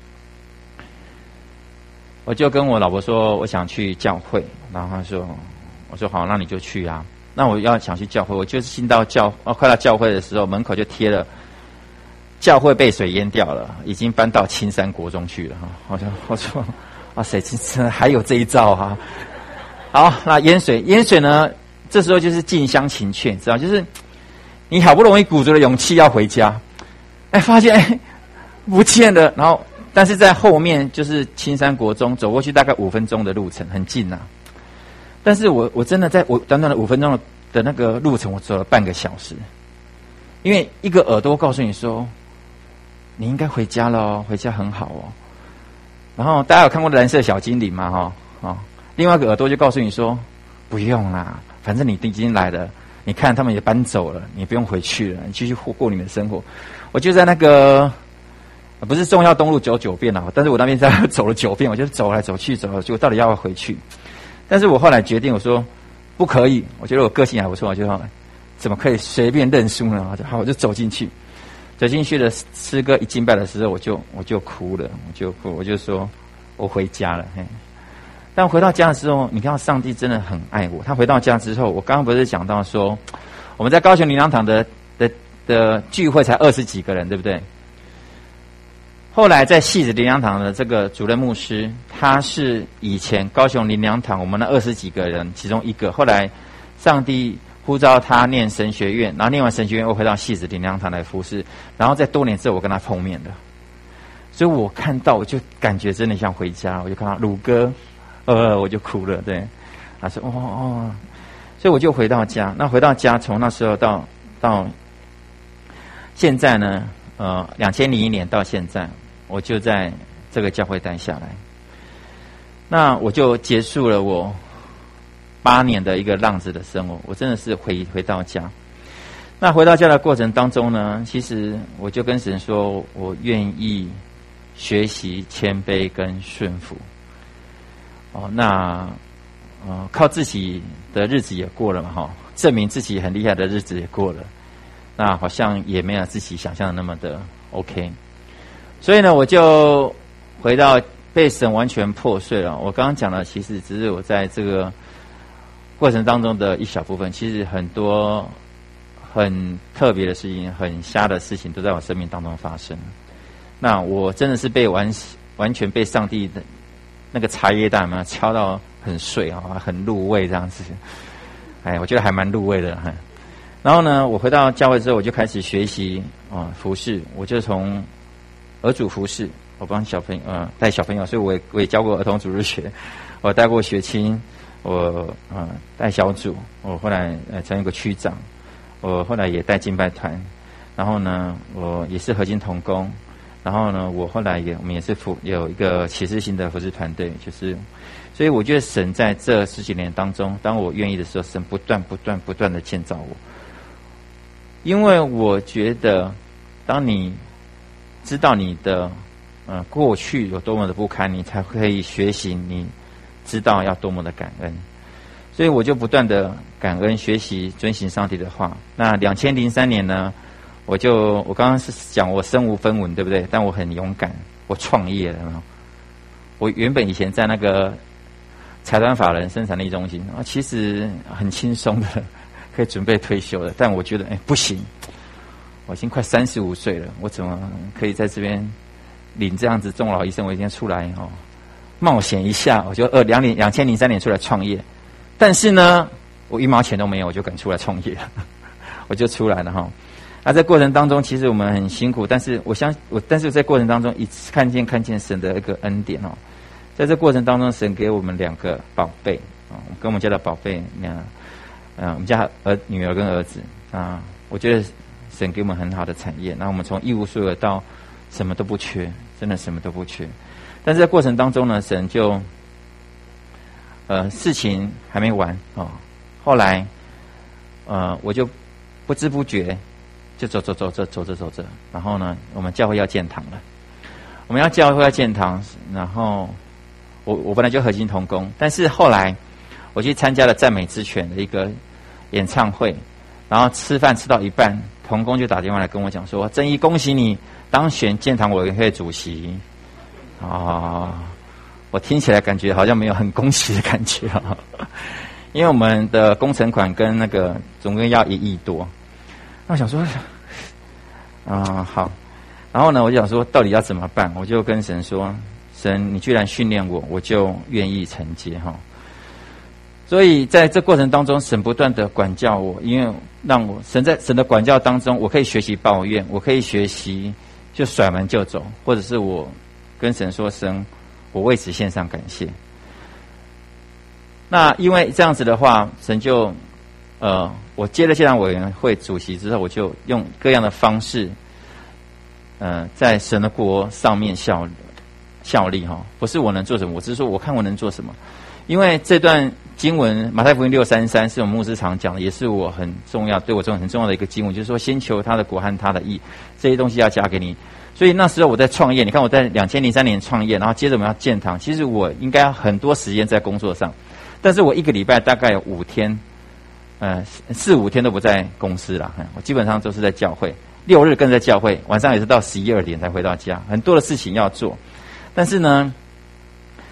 Speaker 1: 我就跟我老婆说我想去教会，然后我说好，那你就去啊。那我想去教会，我就是快到教会的时候，门口就贴了教会被水淹掉了，已经搬到青山国中去了哈。我说哇塞，真的还有这一招哈。好，那淹水呢，这时候就是近乡情怯，知道，就是你好不容易鼓足了勇气要回家，发现不见了，然后但是在后面就是青山国中，走过去大概5分钟的路程，很近啊。但是我真的在短短的5分钟的那个路程，我走了半个小时，因为一个耳朵告诉你说你应该回家了哦，回家很好哦。然后大家有看过蓝色小精灵吗？另外一个耳朵就告诉你说不用啦，反正你已经来了，你看他们也搬走了，你不用回去了，你继续过你的生活。我就在那个不是忠孝东路走9遍了，但是我那边在走了9遍，我就走来走去，结果到底要不要回去？但是我后来决定，我说不可以，我觉得我个性还不错，我就怎么可以随便认输呢？好，我就走进去。走进去的诗歌一敬拜的时候，我就哭了，我就说我回家了。 但回到家的时候，你看到上帝真的很爱我。他回到家之后，我刚刚不是讲到说，我们在高雄灵粮堂的聚会才20几个人，对不对？后来在汐止灵粮堂的这个主任牧师，他是以前高雄灵粮堂我们那20几个人其中一个。后来上帝呼召他念神学院，然后念完神学院又回到汐止灵粮堂来服侍，然后在多年之后我跟他碰面了，所以我看到我就感觉真的像回家，我就看到鲁哥，我就哭了，对，他说所以我就回到家。那回到家，从那时候到现在呢，2001年到现在，我就在这个教会待下来。那我就结束了我8年的一个浪子的生活，我真的是回到家。那回到家的过程当中呢，其实我就跟神说，我愿意学习谦卑跟顺服。靠自己的日子也过了嘛，证明自己很厉害的日子也过了，那好像也没有自己想象的那么的 OK。所以呢，我就回到被神完全破碎了。我刚刚讲的其实只是我在这个过程当中的一小部分，其实很多很特别的事情、很瞎的事情都在我生命当中发生。那我真的是被完全被上帝的那个茶叶蛋敲到很碎很入味这样子。我觉得还蛮入味的。然后呢，我回到教会之后，我就开始学习服事。我就从儿主服事，我帮小朋友带小朋友，所以我也教过儿童主日学，我带过学青，我带小组，我后来成为一个区长，我后来也带敬拜团，然后呢，我也是合金同工，然后呢，我后来我们也是有一个启示性的服事团队，就是所以我觉得神在这10几年当中，当我愿意的时候，神不断的建造我。因为我觉得当你知道你的过去有多么的不堪，你才可以学习你知道要多么的感恩。所以我就不断的感恩，学习遵行上帝的话。那2003年呢，我刚刚是讲我身无分文，对不对？但我很勇敢，我创业了。我原本以前在那个财团法人生产力中心其实很轻松的可以准备退休了，但我觉得不行，我已经快35岁了，我怎么可以在这边领这样子终老一生？我一定要出来冒险一下。我就2003年出来创业，但是呢，我1毛钱都没有，我就敢出来创业了，我就出来了那在过程当中，其实我们很辛苦，但是但是在过程当中，一次看见神的一个恩典在这过程当中，神给我们2个宝贝跟我们家的宝贝我们家女儿跟儿子我觉得神给我们很好的产业。那我们从一无所有到什么都不缺，真的什么都不缺。但是在过程当中呢，神就事情还没完后来我就不知不觉就走着，然后呢，我们教会要建堂了。我们教会要建堂，然后我本来就合金同工，但是后来我去参加了赞美之泉的一个演唱会，然后吃饭吃到一半，同工就打电话来跟我讲说：“正义，恭喜你当选建堂委员会主席。”我听起来感觉好像没有很恭喜的感觉因为我们的工程款跟那个总共要1亿多。那我想说好，然后呢，我就想说到底要怎么办？我就跟神说：“神，你居然训练我，我就愿意承接所以在这过程当中，神不断的管教我，因为让我神在神的管教当中，我可以学习抱怨，我可以学习就甩门就走，或者是我跟神说：“神，我为此献上感谢。”那因为这样子的话，神就我接了建堂委员会主席之后，我就用各样的方式在神的国上面效力不是我能做什么，我只是说我看我能做什么。因为这段经文马太福音6:33是我们牧师常讲的，也是我很重要，对我这种很重要的一个经文，就是说先求他的国和他的义，这些东西要加给你。所以那时候我在创业，你看我在2003年创业，然后接着我们要建堂，其实我应该很多时间在工作上，但是我1个礼拜大概有5天4-5天都不在公司啦，我基本上都是在教会，6日更在教会，晚上也是到11-12点才回到家，很多的事情要做。但是呢，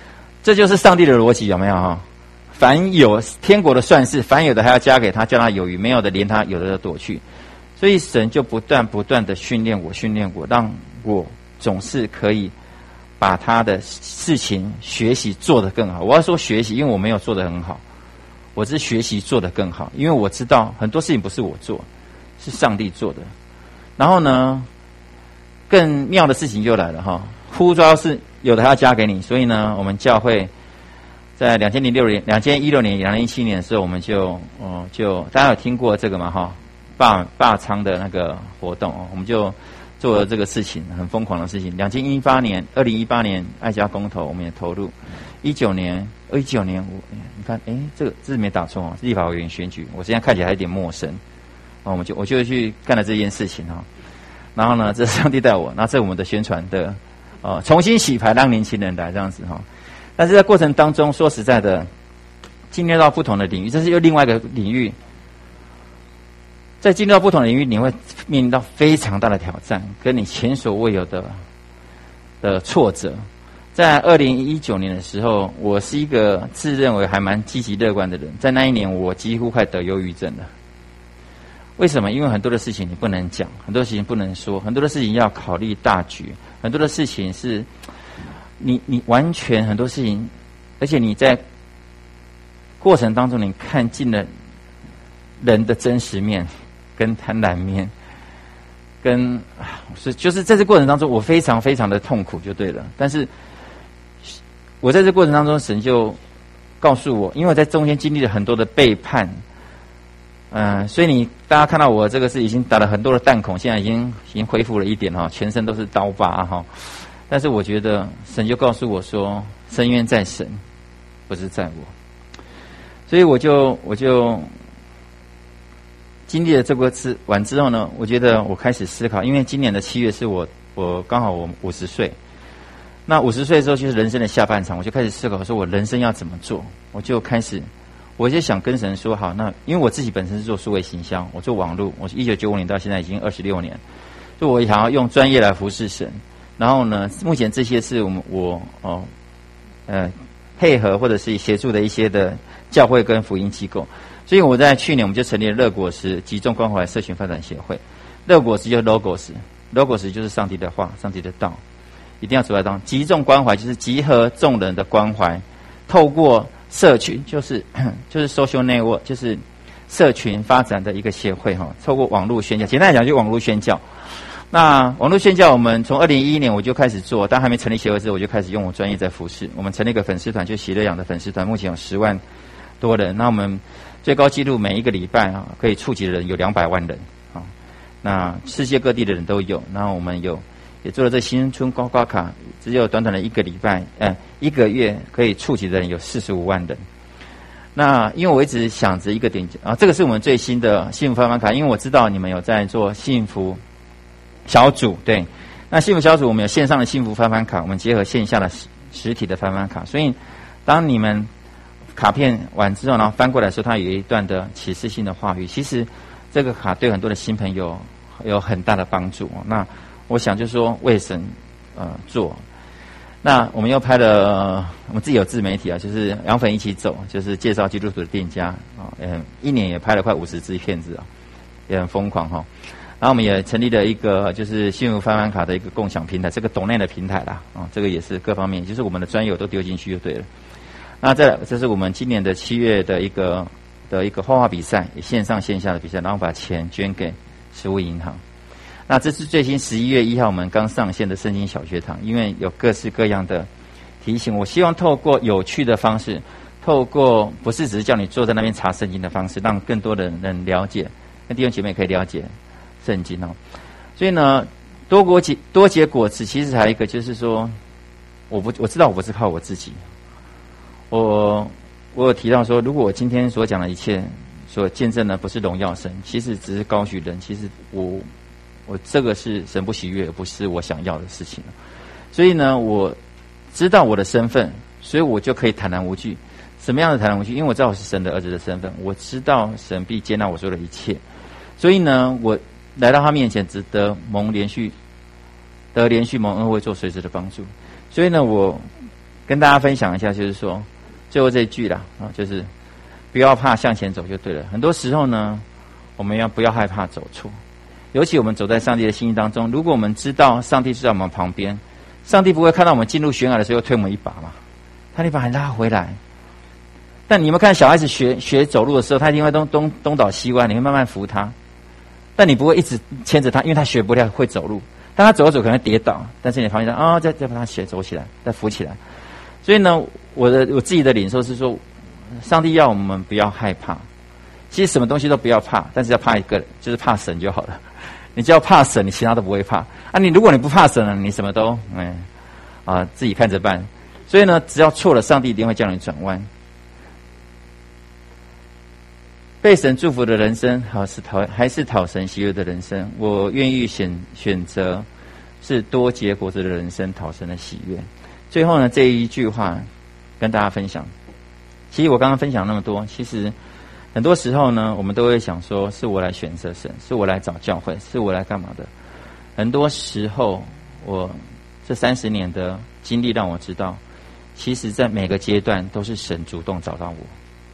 Speaker 1: 这就是上帝的逻辑，有没有哈？凡有天国的算式，凡有的还要加给他，叫他有余；没有的，连他有的都夺去。所以神就不断的训练我，让我总是可以把他的事情学习做得更好。我要说学习，因为我没有做得很好，我是学习做得更好，因为我知道很多事情不是我做，是上帝做的。然后呢，更妙的事情就来了哈，呼召是有的还要加给你，所以呢，我们教会在2016年、2016年、2017年的时候，我们就大家有听过这个吗？哈，霸仓的那个活动哦，我们就做了这个事情，很疯狂的事情。2018年爱家公投，我们也投入。2019年，你看，这个字没打错哦，立法委员选举，我现在看起来还有点陌生。我就去干了这件事情哈，然后呢，这是上帝带我，那这是我们的宣传的，重新洗牌，让年轻人来这样子哈。但是在过程当中，说实在的，进入到不同的领域，这是又另外一个领域。在进入到不同的领域，你会面临到非常大的挑战，跟你前所未有的挫折。在2019年的时候，我是一个自认为还蛮积极乐观的人，在那一年，我几乎快得忧郁症了。为什么？因为很多的事情你不能讲，很多的事情不能说，很多的事情要考虑大局，很多的事情是你完全很多事情，而且你在过程当中你看尽了人的真实面跟贪婪面，就是在这过程当中我非常非常的痛苦就对了。但是我在这过程当中，神就告诉我，因为我在中间经历了很多的背叛。所以大家看到我这个是已经打了很多的弹孔，现在已经恢复了一点哈，全身都是刀疤哈。但是我觉得神就告诉我说，深渊在神，不是在我。所以我就经历了这个次完之后呢，我觉得我开始思考，因为今年的7月是我刚好我50岁，那50岁之后就是人生的下半场，我就开始思考说我人生要怎么做，我就想跟神说，好，那因为我自己本身是做数位行销，我做网络，我1995年到现在已经26年，所以我想要用专业来服侍神。然后呢，目前这些是我配合或者是协助的一些的教会跟福音机构。所以我在去年我们就成立了乐果实集中关怀社群发展协会。乐果实就是 logos 就是上帝的话，上帝的道，一定要走在当集中关怀，就是集合众人的关怀，透过社群就是 social network， 就是社群发展的一个协会哈。透过网络宣教，简单来讲就是网络宣教。那网络宣教，我们从2011年我就开始做，但还没成立协会之后，我就开始用我专业在服事。我们成立一个粉丝团，就喜乐养的粉丝团，目前有10万多人。那我们最高纪录每一个礼拜可以触及的人有200万人啊。那世界各地的人都有。然后我们也做了这新春刮刮卡，只有短短的1个礼拜，1个月可以触及的人有45万人。那因为我一直想着一个点这个是我们最新的幸福翻翻卡，因为我知道你们有在做幸福小组，对，那幸福小组我们有线上的幸福翻翻卡，我们结合线下的实体的翻翻卡，所以当你们卡片完之后，然后翻过来的时候，它有一段的启示性的话语，其实这个卡对很多的新朋友有很大的帮助。那我想就是说为神做。那我们又拍了我们自己有自媒体就是羊粉一起走，就是介绍基督徒的店家一年也拍了快50支片子也很疯狂哈。然后我们也成立了一个就是幸福翻翻卡的一个共享平台，这个抖内的平台啦这个也是各方面，就是我们的专业都丢进去就对了。那再来，这是我们今年的7月的一个画画比赛，线上线下的比赛，然后把钱捐给食物银行。那这是最新11月1号我们刚上线的圣经小学堂，因为有各式各样的提醒，我希望透过有趣的方式，透过不是只是叫你坐在那边查圣经的方式，让更多的人了解，跟弟兄姐妹可以了解圣经所以呢，多结果子，其实还有一个就是说，我知道我不是靠我自己，我有提到说，如果我今天所讲的一切所见证的不是荣耀神，其实只是高举人，其实我这个是神不喜悦，而不是我想要的事情。所以呢，我知道我的身份，所以我就可以坦然无惧。什么样的坦然无惧？因为我知道我是神的儿子的身份，我知道神必接纳我说的一切。所以呢，我来到他面前，只得连续蒙恩惠，做随时的帮助。所以呢，我跟大家分享一下，就是说最后这一句啦就是不要怕，向前走就对了。很多时候呢，我们不要害怕走错，尤其我们走在上帝的心意当中。如果我们知道上帝就在我们旁边，上帝不会看到我们进入悬崖的时候推我们一把嘛，他会把你拉回来。但你有没有看小孩子学走路的时候，他一定会东倒西歪，你会慢慢扶他，但你不会一直牵着他，因为他学不了会走路。当他走可能跌倒，但是你旁边再把他走起来，再扶起来。所以呢，我自己的领受是说，上帝要我们不要害怕。其实什么东西都不要怕，但是要怕一个，就是怕神就好了。你只要怕神，你其他都不会怕。如果你不怕神了，你什么都自己看着办。所以呢，只要错了，上帝一定会叫你转弯。被神祝福的人生，还是讨神喜悦的人生？我愿意选择是多结果子的人生，讨神的喜悦。最后呢，这一句话跟大家分享。其实我刚刚分享那么多，其实很多时候呢，我们都会想说，是我来选择神，是我来找教会，是我来干嘛的？很多时候，我这30年的经历让我知道，其实在每个阶段都是神主动找到我。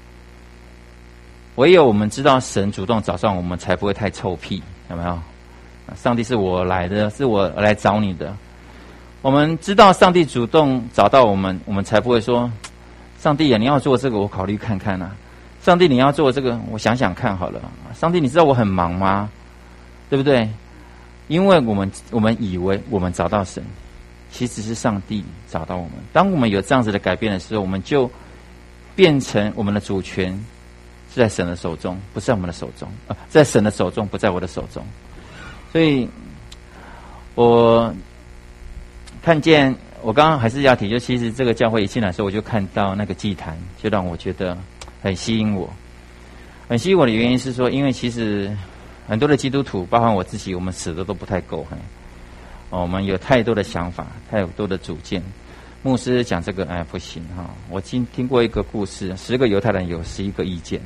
Speaker 1: 唯有我们知道神主动找上我们，才不会太臭屁，有没有？上帝是我来的，是我来找你的。我们知道上帝主动找到我们，我们才不会说，上帝啊，你要做这个，我考虑看看啊。上帝，你要做这个，我想想看好了。上帝，你知道我很忙吗？对不对？因为我们以为我们找到神，其实是上帝找到我们。当我们有这样子的改变的时候，我们就变成我们的主权是在神的手中，不在我们的手中，在神的手中，不在我的手中。所以，我看见，我刚刚还是要提，就其实这个教会一进来的时候，我就看到那个祭坛，就让我觉得很吸引我。很吸引我的原因是说，因为其实很多的基督徒，包括我自己，我们死的都不太够，我们有太多的想法，太多的主见。牧师讲这个，不行哈。我听过一个故事，10个犹太人有11个意见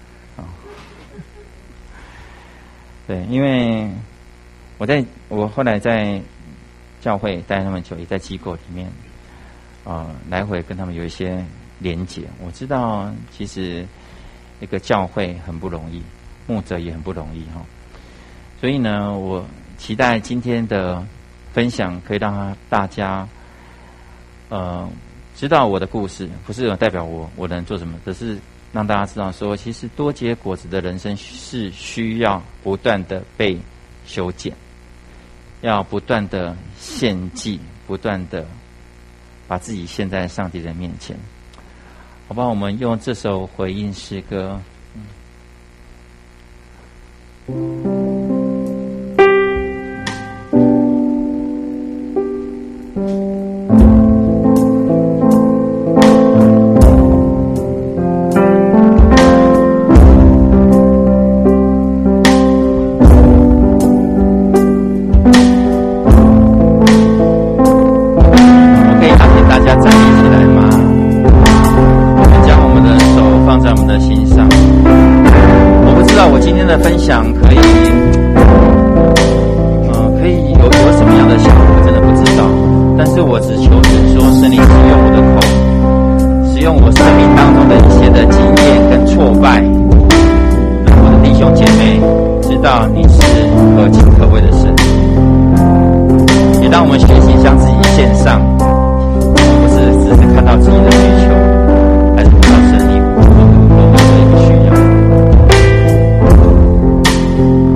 Speaker 1: 对，因为我后来在教会待那么久，也在机构里面来回跟他们有一些连结。我知道其实一个教会很不容易，牧者也很不容易所以呢，我期待今天的分享可以让大家知道我的故事，不是有代表我能做什么，只是让大家知道说，其实多结果子的人生是需要不断的被修剪，要不断的献祭，不断的把自己献在上帝的面前。好吧，我们用这首回应诗歌。分享可以有什么样的效果，真的不知道。但是我只求神说，神你使用我的口，使用我生命当中的一些的经验跟挫败，让我的弟兄姐妹知道你是可亲可畏的神，也让我们学习将自己献上，不是只是看到自己的需求，还是看到神你多么的一个需要。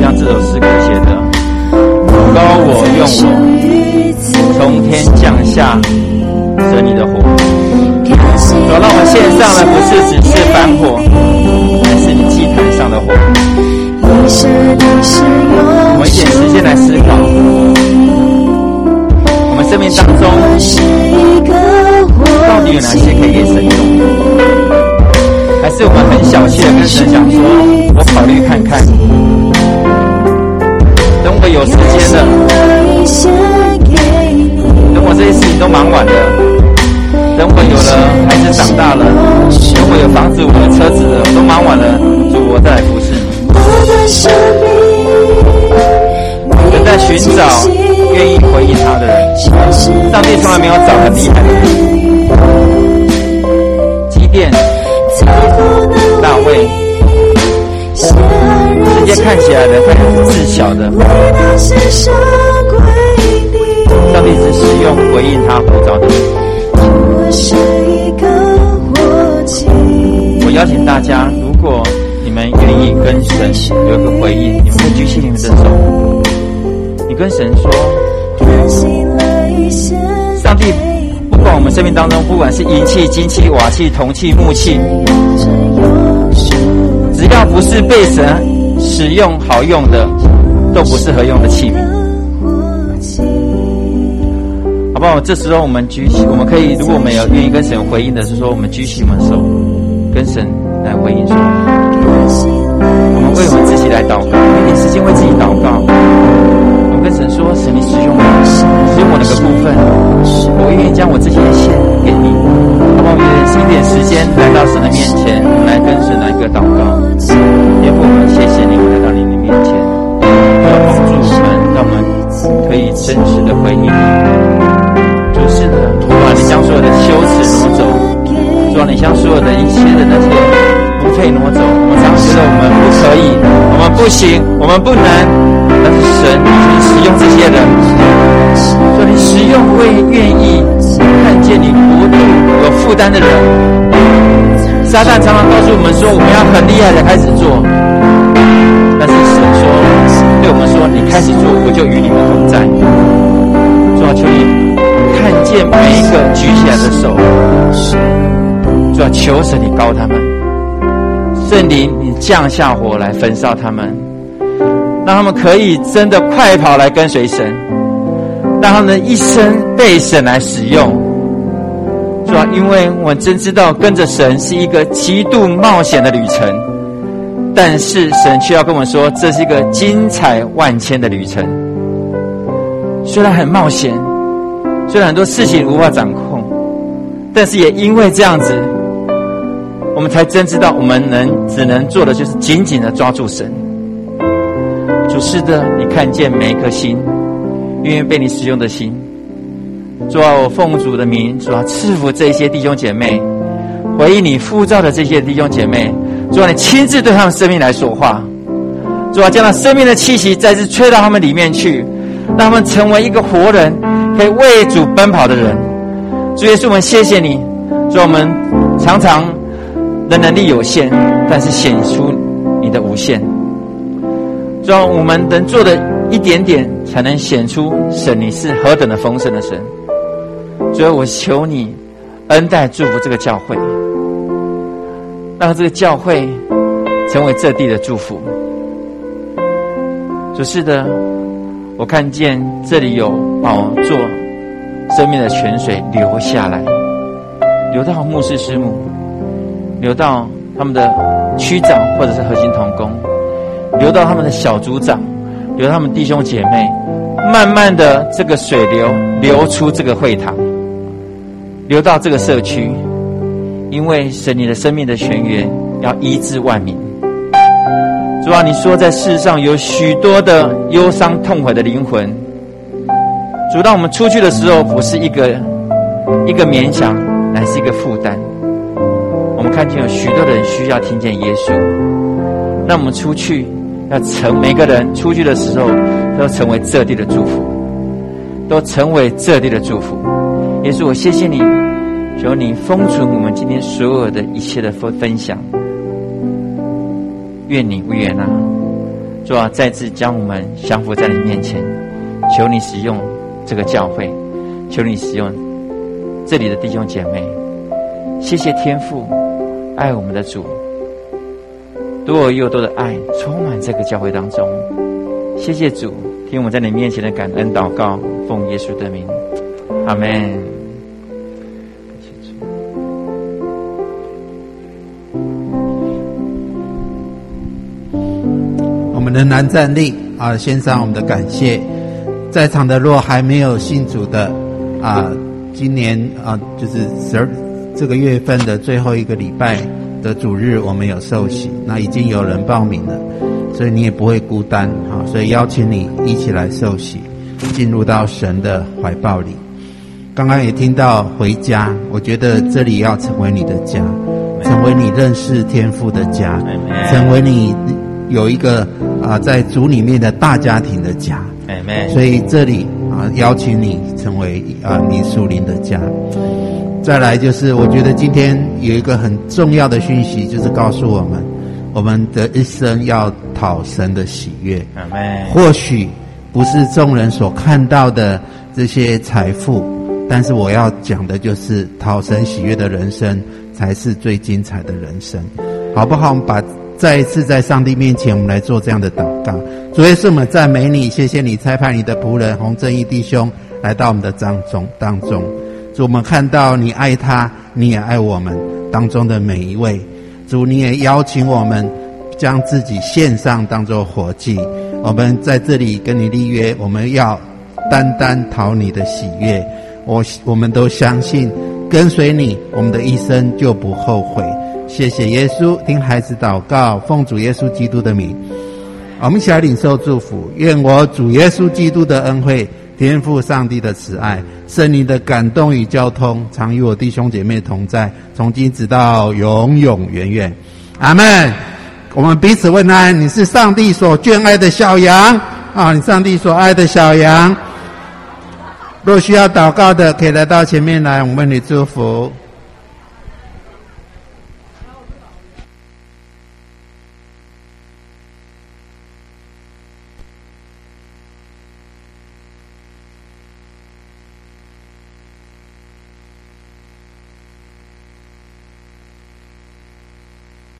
Speaker 1: 像这首诗歌写的，高我用我，从天降下神你的火。主让我们献上的不是只是凡火，乃是你祭坛上的火。我们一点时间来思考，我们生命当中到底有哪些可以给神用？还是我们很小气的跟神讲说，我考虑看看，等我有时间了，等我这些事情都忙完了，等我有了孩子长大了，等我有房子我有车子了，我都忙完了，主我再来服侍你。人在寻找愿意回应他的人，上帝从来没有找很厉害的人。基甸、大卫，这些看起来的看似小的，上帝只使用回应他呼召的人。我邀请大家，如果你们愿意跟神有一个回应，你们会举起你们的手，你跟神说，上帝不管我们生命当中，不管是银器、金器、瓦器、铜器、木器，只要不是被神使用好用的，都不是合用的器皿，好不好？这时候我们举起，我们可以，如果我们有愿意跟神回应的，是说我们举起我们手，跟神来回应说，我们为我们自己来祷告，有点时间为自己祷告。我们跟神说，神你使用我，使用我那个部分，我愿意将我自己的献给你，好不好？一点时间来到神的面前，我们来跟神来一个祷告。天父，我们谢谢你，我来到你的面前，要帮助我们，让我们可以真实的回应你。主是的，主啊，你将所有的羞耻挪走，主啊，你将所有的一切的那些不配挪走。我们常觉得我们不可以，我们不行，我们不能，但是神你使用这些人，说你使用会愿意看见你国度有负担的人。撒旦常常告诉我们说，我们要很厉害的开始做，但是神说，对我们说，你开始做，我就与你们同在。主啊，求你看见每一个举起来的手，主啊，求神你膏他们，圣灵你降下火来焚烧他们，让他们可以真的快跑来跟随神，让他们的一生被神来使用。主啊，因为我真知道跟着神是一个极度冒险的旅程，但是神却要跟我们说，这是一个精彩万千的旅程。虽然很冒险，虽然很多事情无法掌控，但是也因为这样子，我们才真知道我们只能做的就是紧紧的抓住神。主是的，你看见每一颗心愿意被你使用的心。主啊，我奉主的名，主啊，赐福这些弟兄姐妹，回应你呼召的这些弟兄姐妹。主啊，你亲自对他们生命来说话。主啊，将那生命的气息再次吹到他们里面去，让他们成为一个活人，可以为主奔跑的人。主耶稣，我们谢谢你。主啊，我们常常的能力有限，但是显出你的无限。主啊，我们能做的一点点，才能显出神你是何等的丰盛的神。主啊，我求你恩待祝福这个教会，让这个教会成为这地的祝福。主是的，我看见这里有宝座生命的泉水流下来，流到牧师师母，流到他们的区长或者是核心同工，流到他们的小组长，流到他们弟兄姐妹，慢慢的这个水流出这个会堂，流到这个社区，因为神你的生命的泉源要医治万民。主啊，你说在世上有许多的忧伤痛悔的灵魂，主，当我们出去的时候，不是一个勉强，乃是一个负担。我们看见有许多人需要听见耶稣，让我们出去要每个人出去的时候都成为这地的祝福，都成为这地的祝福。耶稣，我谢谢你，求你封存我们今天所有的一切的分享，愿你不悦纳。 主啊，再次将我们降服在你面前，求你使用这个教会，求你使用这里的弟兄姐妹。谢谢天父爱我们的主，多而又多的爱充满这个教会当中。谢谢主，听我们在你面前的感恩祷告，奉耶稣的名，阿们。
Speaker 2: 我们仍然站立献上我们的感谢。在场的若还没有信主的今年就是这个月份的最后一个礼拜的主日，我们有受洗，那已经有人报名了，所以你也不会孤单所以邀请你一起来受洗，进入到神的怀抱里。刚刚也听到回家，我觉得这里要成为你的家，成为你认识天父的家，成为你有一个在主里面的大家庭的家。所以这里邀请你成为你属灵的家。再来就是我觉得今天有一个很重要的讯息，就是告诉我们的一生要讨神的喜悦。或许不是众人所看到的这些财富，但是我要讲的就是讨神喜悦的人生才是最精彩的人生，好不好？我们再一次在上帝面前，我们来做这样的祷告。主耶稣，我们赞美你，谢谢你差派你的仆人洪正义弟兄来到我们的当中。主，我们看到你爱他，你也爱我们当中的每一位。主，你也邀请我们将自己献上当作活祭。我们在这里跟你立约，我们要单单讨你的喜悦。我们都相信跟随你，我们的一生就不后悔。谢谢耶稣，听孩子祷告，奉主耶稣基督的名。我们一起来领受祝福。愿我主耶稣基督的恩惠，天父上帝的慈爱，圣灵的感动与交通，常与我弟兄姐妹同在，从今直到永永远远。阿们。我们彼此问安。你是上帝所眷爱的小羊你上帝所爱的小羊。若需要祷告的，可以来到前面来，我们为你祝福。